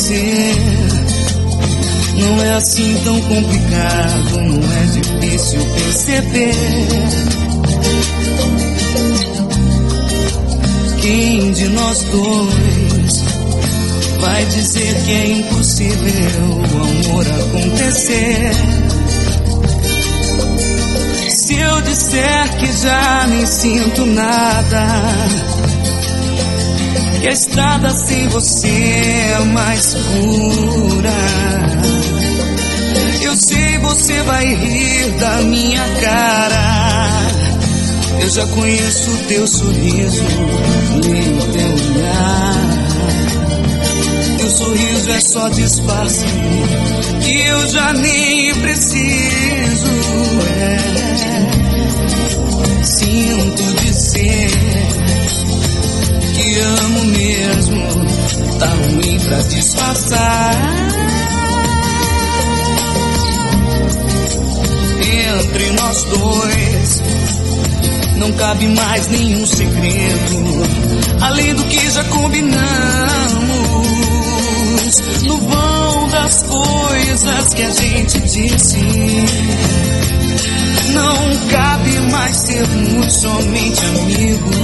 você. Não é assim tão complicado, não é difícil perceber. Quem de nós dois vai dizer que é impossível o amor acontecer? Se eu disser que já nem sinto nada, que a estrada sem você é mais pura, eu sei você vai rir da minha cara. Eu já conheço o teu sorriso, leio o teu olhar. Teu sorriso é só disfarce que eu já nem preciso. Sinto dizer que amo mesmo, tá ruim pra disfarçar. Entre nós dois não cabe mais nenhum segredo, além do que já combinamos. No vão das coisas que a gente disse, não cabe mais sermos somente amigos.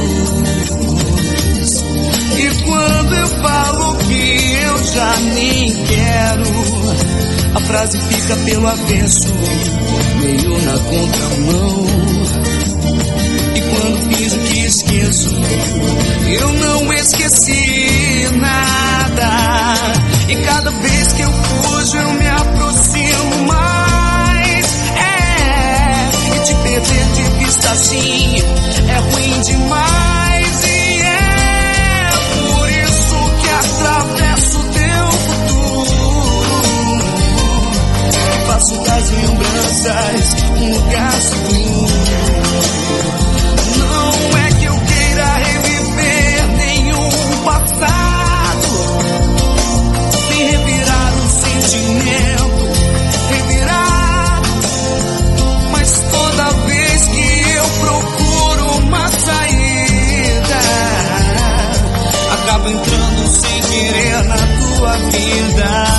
E quando eu falo que eu já nem quero, a frase fica pelo avesso, meio na contramão. E quando finjo que esqueço, eu não esqueci nada. E cada vez que eu fujo eu me aproximo mais. E te perder de vista assim é ruim demais. E é por isso que atravesso teu futuro, faço das lembranças um lugar seguro. Não é que eu queira reviver nenhum passado, nem revirar um sentimento, revirar. Mas toda vez que eu procuro uma saída, acabo entrando sem querer na tua vida.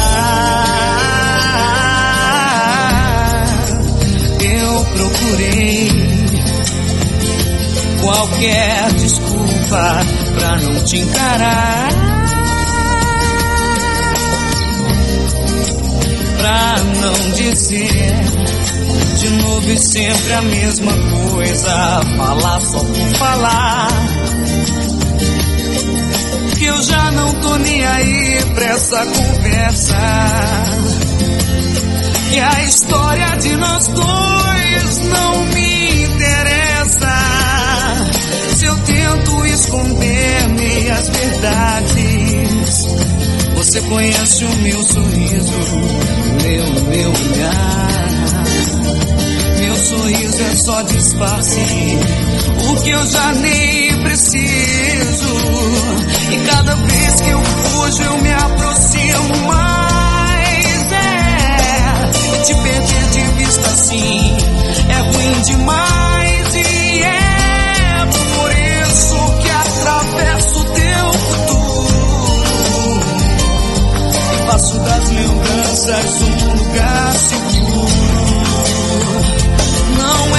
Eu procurei qualquer desculpa pra não te encarar, pra não dizer de novo e sempre a mesma coisa, falar só por falar. Que eu já não tô nem aí pra essa conversa, que a história de nós dois não me interessa. Se eu tento esconder meias verdades, você conhece o meu sorriso, lê o meu olhar. Meu sorriso é só disfarce, o que eu já nem preciso. E cada vez que eu fujo eu me aproximo mais. E te perder de vista assim é ruim demais. E é por isso que atravesso teu futuro e faço das lembranças um lugar seguro. Não